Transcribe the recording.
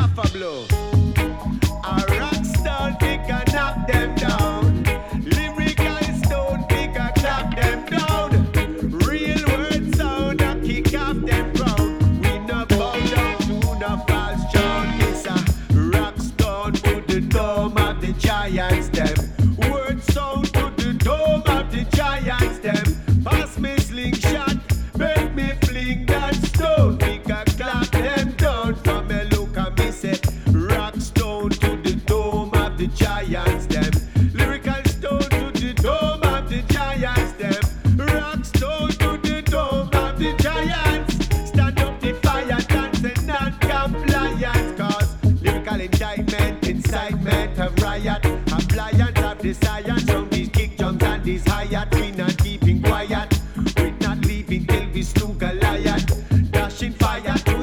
a blow. A rock stone, we can knock them down. Lyrical stone, we can clap them down. Real word sound, a kick off them crown. We no bow down to no false chant. It's a rock stone to the dome of the giants them. Word sound to the dome of the giants them. Pass me slingshot, make me fling that stone. We can clap them down. From a look at me say, rock stone to the dome of the giants them. Lyrical stone to the dome of the giants them. Rock stone to the dome of the giants. Stand up the fire, dancing non-compliance. Cause lyrical indictment, incitement of riot. Appliance of the science from these kick drums and these hi-hat. We not keeping quiet, we not leaving till we slew Goliath. Dashing fire to